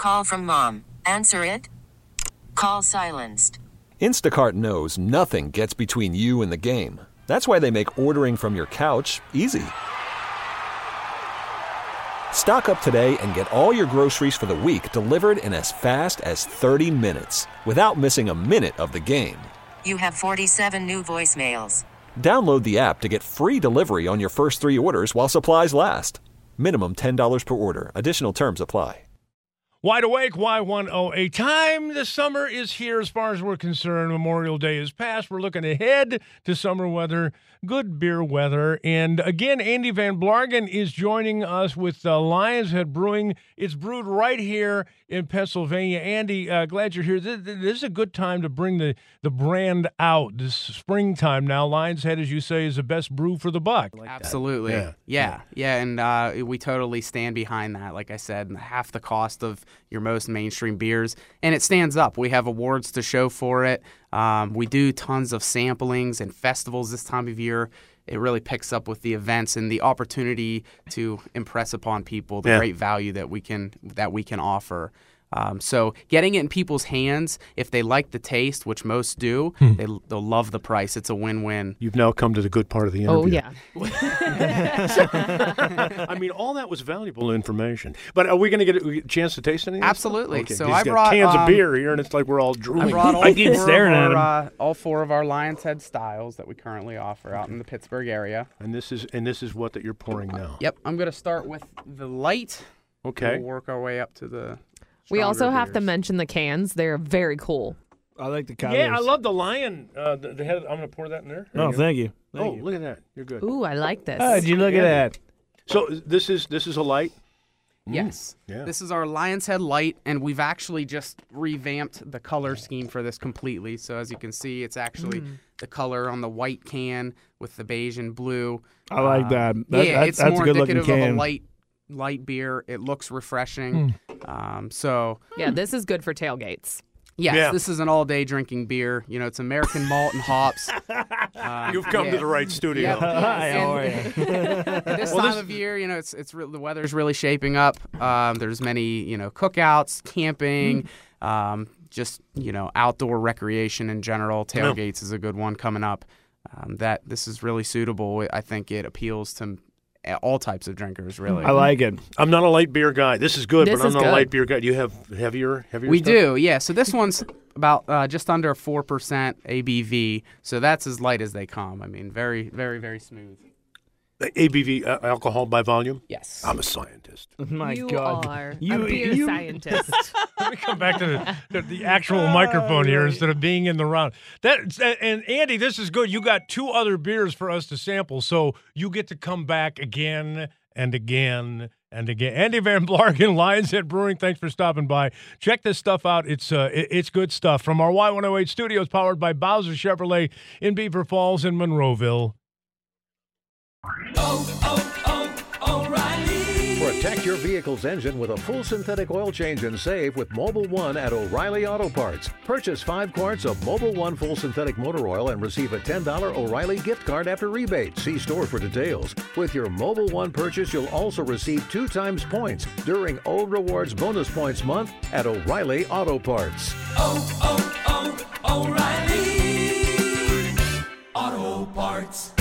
Call from mom. Answer it. Call silenced. Instacart knows nothing gets between you and the game. That's why they make ordering from your couch easy. Stock up today and get all your groceries for the week delivered in as fast as 30 minutes without missing a minute of the game. You have 47 new voicemails. Download the app to get free delivery on your first 3 orders while supplies last. Minimum $10 per order. Additional terms apply. Wide Awake, Y108. Time this summer is here as far as we're concerned. Memorial Day is past. We're looking ahead to summer weather, good beer weather. And again, Andy Van Blargen is joining us with Lion's Head Brewing. It's brewed right here in Pennsylvania. Andy, glad you're here. This is a good time to bring the brand out. This springtime now. Lion's Head, as you say, is the best brew for the buck. Absolutely. Yeah. And we totally stand behind that. Like I said, half the cost of your most mainstream beers, and it stands up. We have awards to show for it. We do tons of samplings and festivals this time of year. It really picks up with the events and the opportunity to impress upon people the great value that we can offer. So getting it in people's hands, if they like the taste, which most do, they'll love the price. It's a win-win. You've now come to the good part of the interview. Oh, yeah. I mean, all that was valuable information. But are we going to get a chance to taste any of this? Absolutely. Okay. So He's I got brought cans of beer here, and it's like we're all drooling. I brought all 4 of our Lion's Head styles that we currently offer out in the Pittsburgh area. And this is what that you're pouring now. Yep. I'm going to start with the light. Okay. We'll work our way up to the We also have beers. to mention the cans. They're very cool. I like the colors. Yeah, I love the lion. The head. I'm going to pour that in there. Oh, thank you. Thank you. Look at that. You're good. Ooh, I like this. Oh, did you look at that? So this is a light? Yes. Yeah. This is our Lion's Head Light, and we've actually just revamped the color scheme for this completely. So as you can see, it's actually the color on the white can with the beige and blue. I like that. It's that's more a good looking indicative can. of a light beer. It looks refreshing. Yeah, this is good for tailgates. Yes, Yeah. this is an all-day drinking beer. You know, it's American malt and hops. You've come to the right studio. Yep. Hi, how are you? This time of year, you know, the weather's really shaping up. There's many, cookouts, camping, just, outdoor recreation in general. Tailgates is a good one coming up. This is really suitable. I think it appeals to all types of drinkers, really. I like it. I'm not a light beer guy. This is good, This but I'm is not a good. light beer guy. Do you have heavier We stuff? do, yeah. So this one's about just under 4% ABV. So that's as light as they come. I mean, very, very, very smooth. ABV, alcohol by volume? Yes. I'm a scientist. My you God. are a You- beer you- scientist. Let me come back to the actual microphone here instead of being in the round. And Andy, this is good. You got 2 other beers for us to sample, so you get to come back again and again and again. Andy Van Blargen, Lion's Head Brewing, thanks for stopping by. Check this stuff out. It's good stuff. From our Y108 studios, powered by Bowser Chevrolet in Beaver Falls and Monroeville. Protect your vehicle's engine with a full synthetic oil change and save with Mobil 1 at O'Reilly Auto Parts. Purchase 5 quarts of Mobil 1 full synthetic motor oil and receive a $10 O'Reilly gift card after rebate. See store for details. With your Mobil 1 purchase, you'll also receive 2 times points during O Rewards Bonus Points Month at O'Reilly Auto Parts. O'Reilly Auto Parts.